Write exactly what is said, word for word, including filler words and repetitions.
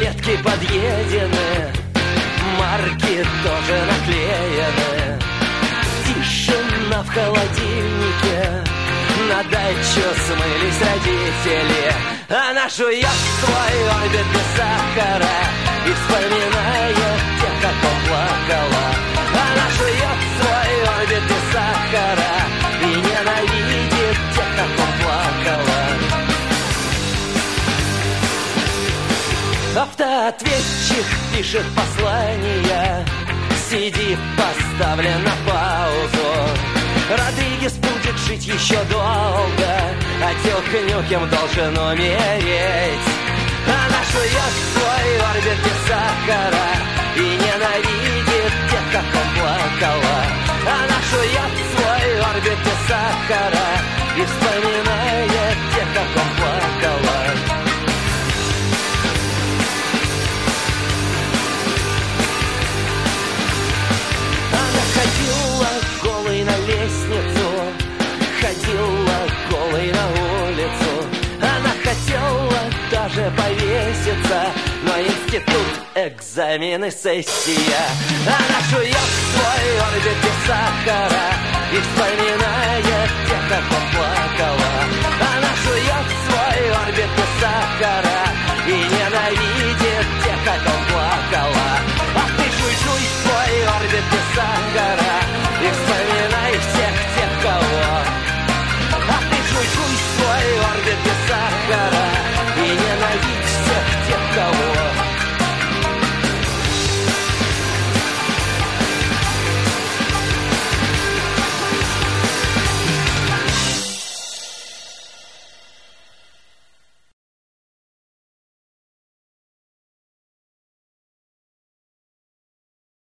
ветки подъедены, марки тоже наклеены. Тишина в холодильнике, на дачу смылись родители. Она жует свой орбит без сахара и вспоминает тех, как поплакала. Она жует свой орбит без сахара и ненавидит тех, как поплакала. Автоответчик пишет послание, си ди поставлен на паузу. Родригес будет жить еще долго, а Тёк Нюкем должен умереть. Она жует свой орбит без сахара и ненавидит тех, как он плакала. Она жует свой орбит без сахара и вспоминает тех, как он плакала. Ходила голой на лестницу, ходила голой на улицу. Она хотела даже повеситься, но институт, экзамены, сессия. Она жует свой орбит без сахара и вспоминает тех, как поплакала. Она жует свой орбит без сахара и ненавидит